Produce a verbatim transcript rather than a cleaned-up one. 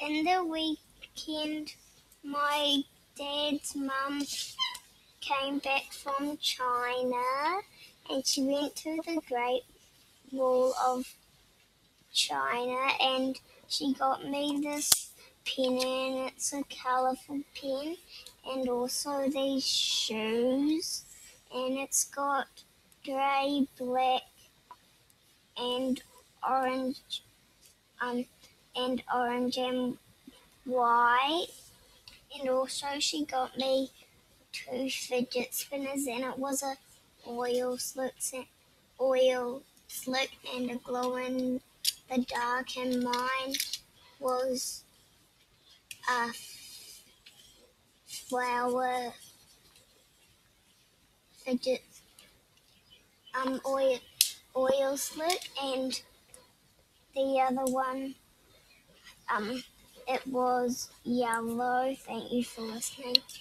in the weekend, my dad's mum came back from China and she went to the Great Wall of China and she got me this pen, and it's a colourful pen, and also these shoes, and it's got grey, black and orange um and orange and white. And also she got me two fidget spinners, and it was a oil slick oil slick and a glow in the dark, and mine was a flower fidget um oil oil slick, and the other one um it was yellow. Thank you for listening.